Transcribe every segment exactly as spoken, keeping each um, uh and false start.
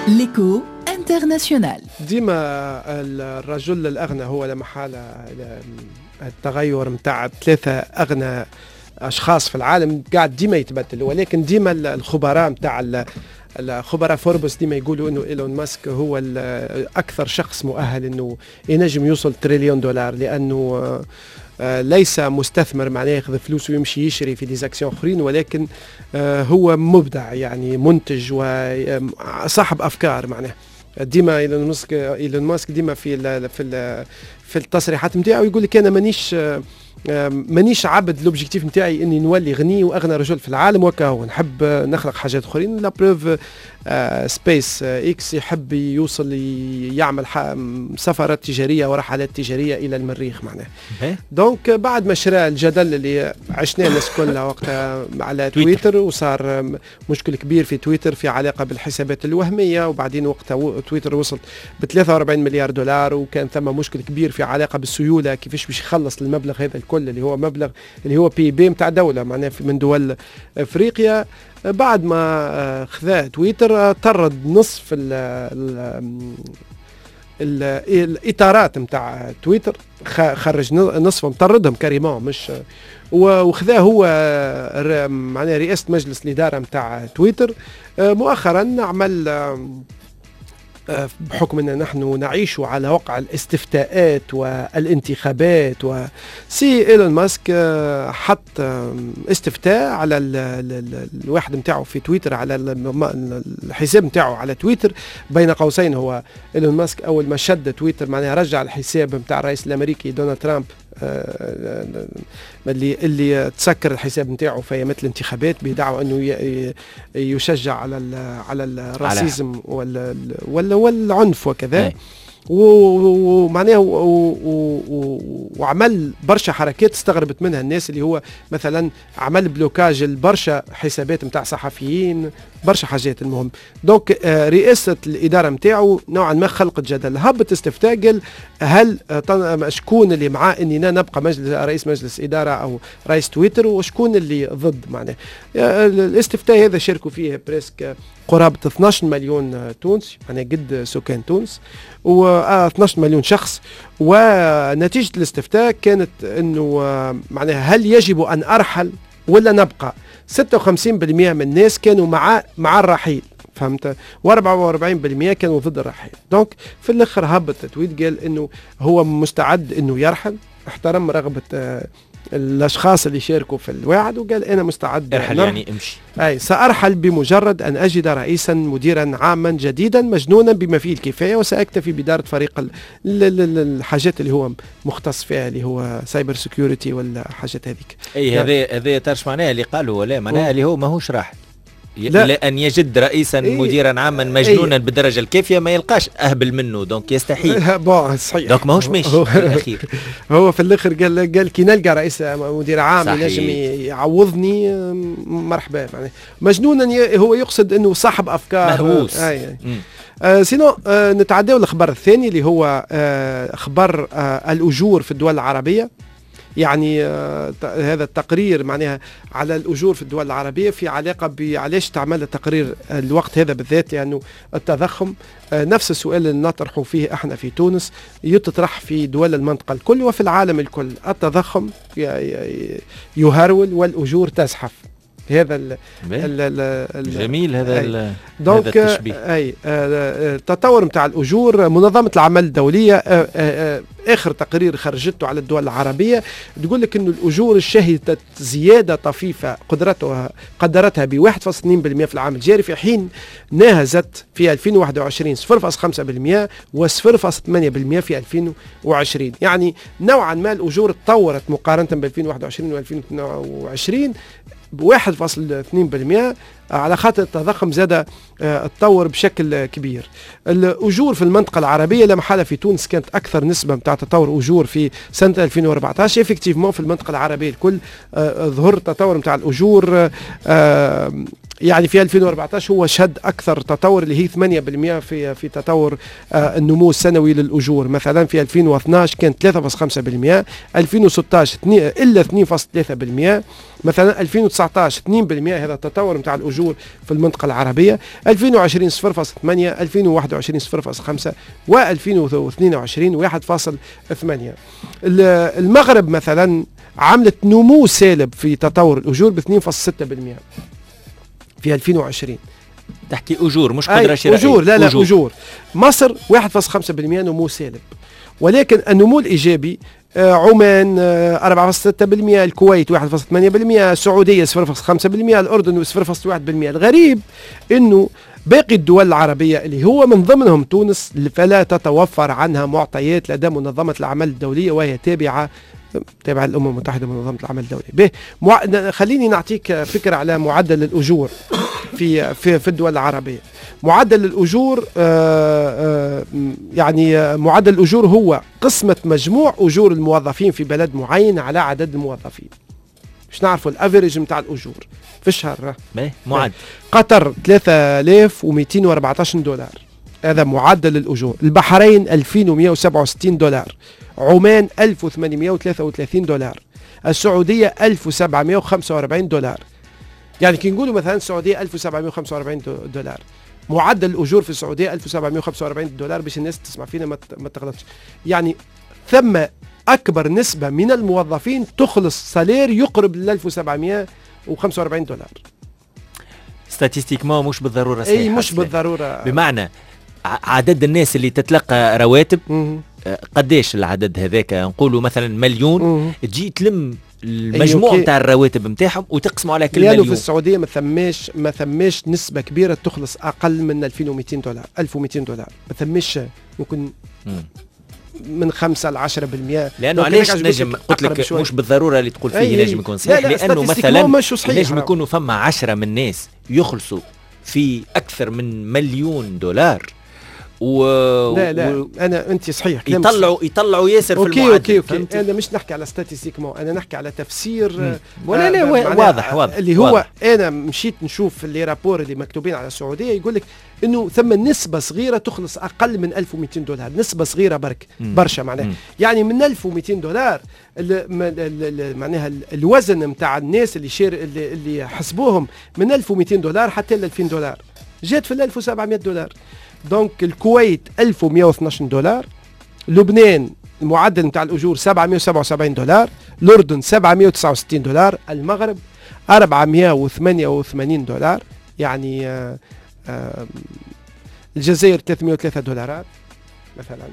ليكو انترناسيونال. ديما الرجل الأغنى هو لا محالة التغير متاع ثلاثة أغنى أشخاص في العالم قاعد ديما يتبدل، ولكن ديما الخبراء متاع الخبراء فوربس ديما يقولوا انه ايلون ماسك هو اكثر شخص مؤهل انه ينجم يوصل تريليون دولار، لانه ليس مستثمر معناه ياخذ فلوسه ويمشي يشري في ديزاكسيون اخرين، ولكن هو مبدع يعني منتج وصاحب افكار. معناه ديما ايلون ماسك ايلون ماسك ديما في ال في ال في التصريحات نتاعو يقول لك انا مانيش مانيش عبد لوبجيكتيف نتاعي اني نولي غني واغنى رجل في العالم، وكاهو نحب نخلق حاجات اخرين. لا بروف سبيس اكس يحب يوصل يعمل سفرات تجاريه ورحلات تجاريه الى المريخ معناه. دونك بعد ما شرى الجدل اللي عشناه الناس كلها وقتها على تويتر، وصار مشكل كبير في تويتر في علاقه بالحسابات الوهميه، وبعدين وقتها تويتر وصلت ب ثلاثة وأربعين مليار دولار، وكان ثم مشكل كبير في علاقه بالسيوله كيفاش باش يخلص المبلغ هذا الكل اللي هو مبلغ اللي هو بي بي نتاع دوله معناه من دول افريقيا. بعد ما خذا تويتر طرد نصف ال ال الاطارات نتاع تويتر، خرج نصفهم طردهم كريمون مش، وخذا هو معناه رئاسه مجلس الاداره نتاع تويتر. مؤخرا عمل بحكم أن نحن نعيش على وقع الاستفتاءات والانتخابات، وسي إيلون ماسك حط استفتاء على الواحد متاعه في تويتر، على الحساب متاعه على تويتر. بين قوسين هو إيلون ماسك أول ما شد تويتر معناها رجع الحساب متاع الرئيس الأمريكي دونالد ترامب اللي اللي تسكر الحساب نتاعو في مثل الانتخابات بدعوى انه يشجع على على الراسيزم ولا والعنف وكذا، ومعناه وعمل برشا حركات استغربت منها الناس، اللي هو مثلا عمل بلوكاج البرشا حسابات نتاع صحفيين، برشا حاجات. المهم دونك رئاسة الإدارة نتاعو نوعا ما خلقت جدل. هبط استفتاء قال هل شكون اللي معاه اني نبقى مجلس رئيس مجلس إدارة او رئيس تويتر، وشكون اللي ضد. معناه الاستفتاء هذا شاركوا فيه بريسك قرابة اثناش مليون تونسي، يعني قد سكان تونس، و اثناش مليون شخص. ونتيجة الاستفتاء كانت انه معناها هل يجب ان ارحل ولا نبقى. ستة وخمسين بالمئة من الناس كانوا مع مع الرحيل، فهمت، وأربعة وأربعين بالمئة كانوا ضد الرحيل. دونك في الاخر هبط تويت قال انه هو مستعد انه يرحل، احترم رغبة آه الاشخاص اللي شاركوا في الوعد، وقال انا مستعد ارحل يعني امشي، اي سارحل بمجرد ان اجد رئيسا مديرا عاما جديدا مجنونا بما فيه الكفايه، وساكتفي بدارة فريق الحاجات اللي هو مختص فيها اللي هو سايبر سيكيورتي ولا حاجات هذيك. اي هذا هذا ترش معناها اللي قالوا ولا معناها اللي هو ماهوش راح لأن يجد رئيسا إيه مديرا عاما مجنونا إيه بالدرجة الكافية، ما يلقاش أهبل منه، دونك يستحيل. بون صحيح، دونك ماهوش ماشي في الأخير. هو في الأخير قال قال كي نلقى رئيس مدير عام ينجم يعوضني مرحبا. معناه مجنونا هو يقصد أنه صاحب أفكار مهووس. آه آه سينو آه نتعداو الخبر الثاني اللي هو آه خبر آه الأجور في الدول العربية. يعني آه هذا التقرير معناها على الأجور في الدول العربية في علاقة بعلاش تعمل التقرير الوقت هذا بالذات، لأنه يعني التضخم آه نفس السؤال اللي نطرحه فيه احنا في تونس يتطرح في دول المنطقة الكل وفي العالم الكل. التضخم يهرول والأجور تزحف. هذا ال ال ال جميل هذا أي دونك اي التطور نتاع الاجور. منظمه العمل الدوليه آآ آآ اخر تقرير خرجته على الدول العربيه تقول لك انه الاجور شهدت زياده طفيفه قدرتها قدرتها ب واحد فاصلة اثنين بالمئة في العام الجاري، في حين ناهزت في ألفين وواحد وعشرين صفر فاصلة خمسة بالمئة و صفر فاصلة ثمانية بالمئة في ألفين وعشرين. يعني نوعا ما الاجور تطورت مقارنه ب ألفين وواحد وعشرين و ألفين واثنين وعشرين بواحد فاصلة اثنين بالمئة، على خاطر التضخم زاد تطور بشكل كبير. الأجور في المنطقة العربية لا محالة في تونس كانت أكثر نسبة متاع تطور أجور في سنة ألفين وأربعة عشر. إفكتيفمون في المنطقة العربية الكل ظهر تطور متاع الأجور يعني في ألفين وأربعطاش هو شهد أكثر تطور اللي هي ثمانية بالمئة في في تطور آه النمو السنوي للأجور. مثلا في ألفين واثناش كان ثلاثة فاصلة خمسة بالمئة، ألفين وستطاش إلا اثنين فاصلة ثلاثة بالمئة، مثلا ألفين وتسعطاش اثنين بالمئة. هذا التطور نتاع الأجور في المنطقة العربية. ألفين وعشرين صفر فاصلة ثمانية، ألفين وواحد وعشرين صفر فاصلة خمسة، وألفين واثنين وعشرين واحد فاصلة ثمانية. المغرب مثلا عملت نمو سالب في تطور الأجور ب اثنين فاصلة ستة بالمئة في ألفين وعشرين. تحكي أجور مش قدرة شرائية. أجور لا لا أجور, أجور. مصر واحد فاصلة خمسة بالمئة نمو سالب، ولكن النمو الإيجابي عمان أربعة فاصلة ستة بالمئة، الكويت واحد فاصلة ثمانية بالمئة، السعودية صفر فاصلة خمسة بالمئة، الأردن صفر فاصلة واحد بالمئة. الغريب إنه باقي الدول العربية اللي هو من ضمنهم تونس فلا تتوفر عنها معطيات لدى منظمة الأعمال الدولية، وهي تابعة تابعة الأمم المتحدة منظمة العمل الدولي. به مع... خليني نعطيك فكرة على معدل الأجور في في في الدول العربية. معدل الأجور آآ آآ يعني معدل الأجور هو قسمة مجموع أجور الموظفين في بلد معين على عدد الموظفين. مش نعرفوا الافريج نتاع الأجور في الشهر. معدل قطر ثلاثة آلاف ومئتين وأربعطاش دولار، هذا معدل الأجور. البحرين ألفين ومئة وسبعة وستين دولار، عمان ألف وثمانمئة وثلاثة وثلاثين دولار، السعودية ألف وسبعمئة وخمسة وأربعين دولار. يعني كي نقولوا مثلا السعودية ألف وسبعمئة وخمسة وأربعين دولار، معدل الأجور في السعودية ألف وسبعمئة وخمسة وأربعين دولار باش الناس تسمع فينا ما تغلطش. يعني ثم أكبر نسبة من الموظفين تخلص سالير يقرب ل ألف وسبعمئة وخمسة وأربعين دولار. ستاتستيكمون مش بالضرورة صحيح. أي مش بالضرورة. بمعنى عدد الناس اللي تتلقى رواتب قديش العدد هذاك؟ نقولوا مثلا مليون، مم. تجي تلم المجموع نتاع الرواتب نتاعهم وتقسموا على كل مليون. لأنه في السعودية ما ثماش ما ثماش نسبة كبيرة تخلص أقل من ألفين ومئتين دولار، ألف ومئتين دولار، ما ثماش ممكن مم. من خمسة ل عشرة بالمئة. لأنه علاش نجم قلت لك مش بالضرورة اللي تقول فيه نجم يكون صحيح، لأنه مثلا نجم يكونوا فما عشرة من الناس يخلصوا في أكثر من مليون دولار و... لا لا و... انا انت صحيح يطلعوا يطلعوا ياسر أوكي في المعدل. اوكي اوكي فهمت؟ انا مش نحكي على ستاتستيكمون، انا نحكي على تفسير ولا لا واضح واضح اللي هو واضح. انا مشيت نشوف اللي رابور اللي مكتوبين على السعوديه يقول لك انه ثم نسبه صغيره تخلص اقل من ألف ومئتين دولار، نسبه صغيره برك مم. برشا معناها مم. يعني من ألف ومئتين دولار معناها الوزن نتاع الناس اللي شير اللي, اللي حسبوهم من ألف ومئتين دولار حتى ل ألفين دولار، جات في ألف وسبعمئة دولار. دونك الكويت ألف ومئة واثناش دولار، لبنان المعدل نتاع الأجور سبعمئة وسبعة وسبعين دولار، الأردن سبعمئة وتسعة وستين دولار، المغرب أربعمئة وثمانية وثمانين دولار، يعني آآ آآ الجزائر ثلاثمئة وثلاثة دولارات مثلا،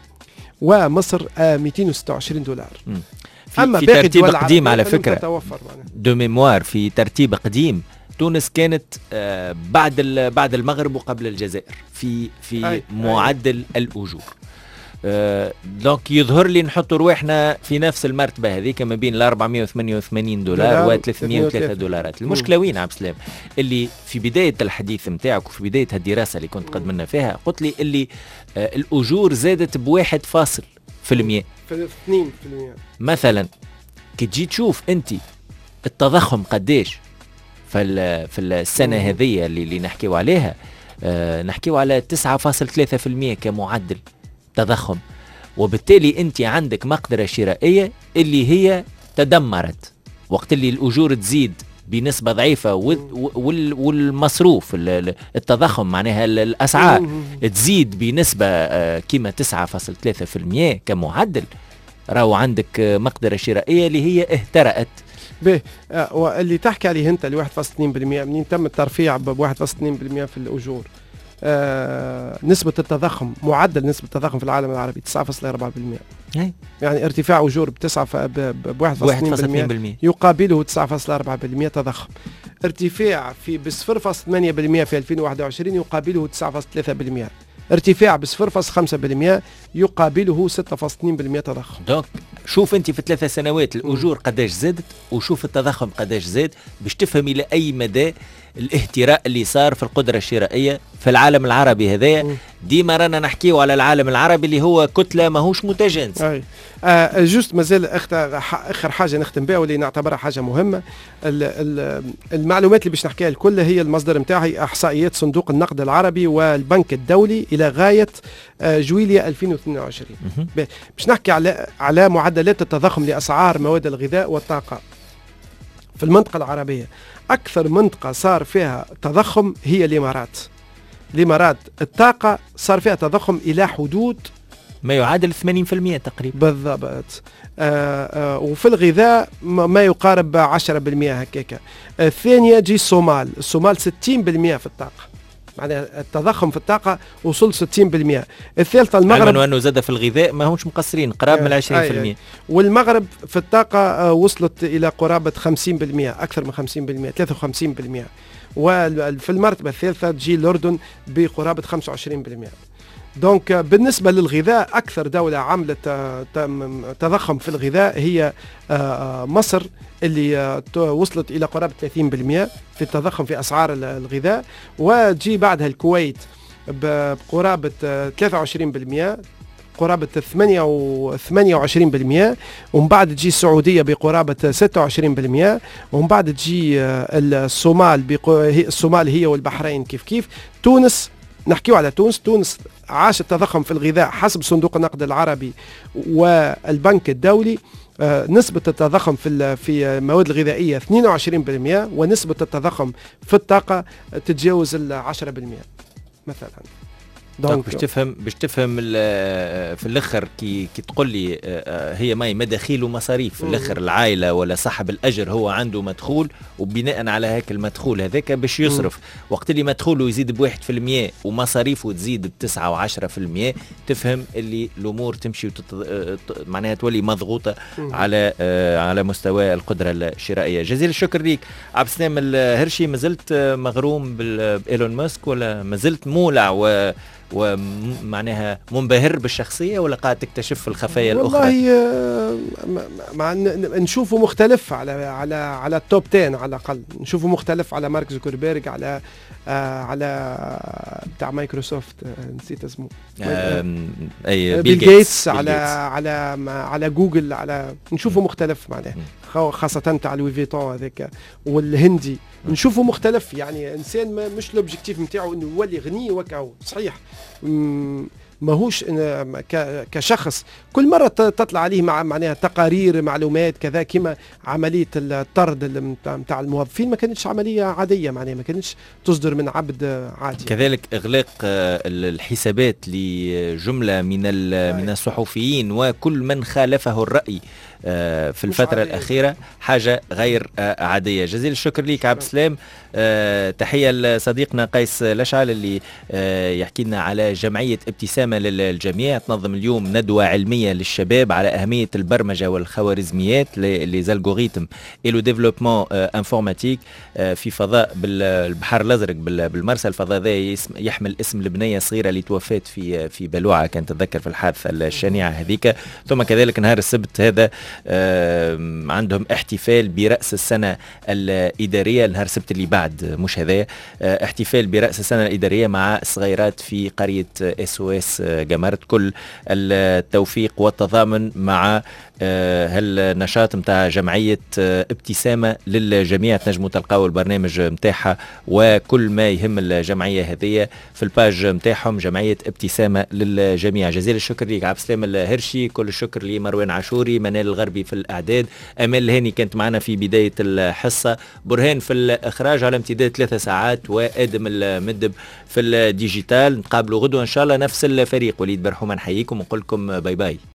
ومصر مئتين وستة وعشرين دولار. في, أما في ترتيب قديم على فكرة دو ميموار، في ترتيب قديم تونس كانت آه بعد بعد المغرب وقبل الجزائر في في أي معدل أي. الأجور. آه دونك يظهر لي نحطوا رواحنا في نفس المرتبة هذيك ما بين ال أربعمئة وثمانية وثمانين دولار و ثلاثمئة وثلاثة دولارات. المشكلة وين عبد السلام؟ اللي في بداية الحديث نتاعك وفي بداية الدراسة اللي كنت قد منا فيها قلت لي اللي آه الأجور زادت بواحد فاصل في المئة في اثنين في المئة. مثلا كي تجي تشوف أنت التضخم قديش في في السنة هذه اللي, اللي نحكيو عليها، آه نحكيو على تسعة فاصلة ثلاثة بالمئة كمعدل تضخم، وبالتالي أنت عندك مقدرة شرائية اللي هي تدمرت وقت اللي الأجور تزيد بنسبة ضعيفة والمصروف التضخم معناها الأسعار تزيد بنسبة آه كما تسعة فاصلة ثلاثة بالمئة كمعدل، راهو عندك مقدرة شرائية اللي هي اهترأت. به آه واللي تحكي عليه انت اللي واحد فاصلة اثنين بالمئة منين تم الترفيع ب واحد فاصلة اثنين بالمئة في الاجور. آه نسبة التضخم، معدل نسبة التضخم في العالم العربي تسعة فاصلة أربعة بالمئة، يعني ارتفاع اجور بتسعة ب واحد فاصلة اثنين بالمئة يقابله تسعة فاصلة أربعة بالمئة تضخم. ارتفاع في ب صفر فاصلة ثمانية بالمئة في ألفين وواحد وعشرين يقابله تسعة فاصلة ثلاثة بالمئة. ارتفاع ب صفر فاصلة خمسة بالمئة يقابله ستة فاصلة اثنين بالمئة تضخم. دونك شوف انت في ثلاث سنوات الاجور قداش زادت وشوف التضخم قداش زاد باش تفهم الى اي مدى الاهتراء اللي صار في القدرة الشرائية في العالم العربي هذايا. ديما رانا نحكيو على العالم العربي اللي هو كتلة ماهوش متجانس. اي آه جوست مازال اخر حاجه نختم بها واللي نعتبرها حاجه مهمه. المعلومات اللي باش نحكيها الكل هي المصدر نتاعي احصائيات صندوق النقد العربي والبنك الدولي الى غايه جويلية ألفين واثنين وعشرين. باش نحكي على على معدلات التضخم لاسعار مواد الغذاء والطاقه في المنطقه العربيه. اكثر منطقه صار فيها تضخم هي الامارات. الامارات الطاقه صار فيها تضخم الى حدود ما يعادل ثمانين بالمئة تقريبا. بالضبط. آه آه وفي الغذاء ما يقارب عشرة بالمئة هكاك. الثانيه جي الصومال. الصومال ستين بالمئة في الطاقه، معناها التضخم في الطاقه وصل ستين بالمئة. الثالثه المغرب، علما وانه زاد في الغذاء ما همش مقصرين قراب من عشرين بالمئة. والمغرب في الطاقه آه وصلت الى قرابه خمسين بالمئة، اكثر من خمسين بالمئة، ثلاثة وخمسين بالمئة. وفي المرتبه الثالثه تجي الاردن بقرابه خمسة وعشرين بالمئة. دونك بالنسبة للغذاء أكثر دولة عملت تضخم في الغذاء هي مصر اللي وصلت إلى قرابة ثلاثين بالمئة في التضخم في أسعار الغذاء، وجي بعدها الكويت بقرابة ثلاثة وعشرين بالمئة، قرابة ثمانية وعشرين بالمئة، ومن بعد تجي السعودية بقرابة ستة وعشرين بالمئة، ومن بعد تجي الصومال الصومال هي والبحرين كيف كيف. تونس نحكيو على تونس. تونس عاش التضخم في الغذاء حسب صندوق النقد العربي والبنك الدولي. آه نسبة التضخم في في المواد الغذائية اثنين وعشرين بالمئة، ونسبة التضخم في الطاقة تتجاوز ال عشرة بالمئة مثلا. دونك باش تفهم باش تفهم في الاخر كي كي تقول لي هي ماي مداخيل ومصاريف في الاخر. العائله ولا صاحب الاجر هو عنده مدخول، وبناء على هيك المدخول هذاك باش يصرف. وقت اللي مدخوله يزيد بواحد في المية ومصاريفه تزيد بتسعة وعشرة في المية، تفهم اللي الامور تمشي وتت... معناها تولي مضغوطه على على مستوى القدره الشرائيه. جزيل الشكر ليك عبد السلام الهرشي. مازلت مغروم بايلون ماسك ولا مازلت مولع و ومعناها منبهر بالشخصية، ولا قاعد تكتشف الخفايا الأخرى؟ والله مع نشوفه مختلف على على على التوب عشرة على الأقل. نشوفه مختلف على مارك زوكربيرغ، على آه على بتاع مايكروسوفت آه نسيت اسمه أي بيل جيتس، على على على جوجل. على نشوفه مختلف معناه، خاصة تاع لوي فيتون هذاك والهندي. نشوفه مختلف، يعني انسان مش لوبجيكتيف نتاعو انه يولي غني وكاو صحيح. ماهوش كشخص كل مرة تطلع عليه مع معناها تقارير معلومات كذا، كما عملية الطرد متاع الموظفين ما كانتش عملية عادية، معناها ما كانتش تصدر من عبد عادي. كذلك إغلاق الحسابات لجملة من من الصحفيين وكل من خالفه الرأي في الفترة الأخيرة حاجة غير عادية. جزيل الشكر ليك عبد السلام. تحية لصديقنا قيس لشعل اللي يحكي لنا على جمعية ابتسامة للجميع، تنظم اليوم ندوة علمية للشباب على أهمية البرمجة والخوارزميات les algorithmes et le développement informatique في فضاء بالبحر الأزرق بالمرسى الفضائي يحمل اسم البنية الصغيرة اللي توفات في في بلوعة، كانت تتذكر في الحادثة الشنيعة هذيك. ثم كذلك نهار السبت هذا عندهم احتفال برأس السنة الإدارية، نهار السبت اللي بعد مش هذا، احتفال برأس السنة الإدارية مع الصغيرات في قرية اس او اس جمرت. كل التوفيق والتضامن مع هالنشاط متاع جمعية ابتسامة للجميع. تنجموا تلقاو البرنامج متاعها وكل ما يهم الجمعية هذه في الباج متاعهم، جمعية ابتسامة للجميع. جزيل الشكر ليك عبد السلام الهرشي، كل الشكر لمروان عاشوري، منال الغربي في الإعداد، أمال الهاني كانت معنا في بداية الحصة، برهان في الإخراج على امتداد ثلاثة ساعات، وآدم المدب في الديجيتال. نتقابلوا غدوة إن شاء الله نفس الفريق. وليد برحومة نحييكم ونقول لكم باي باي.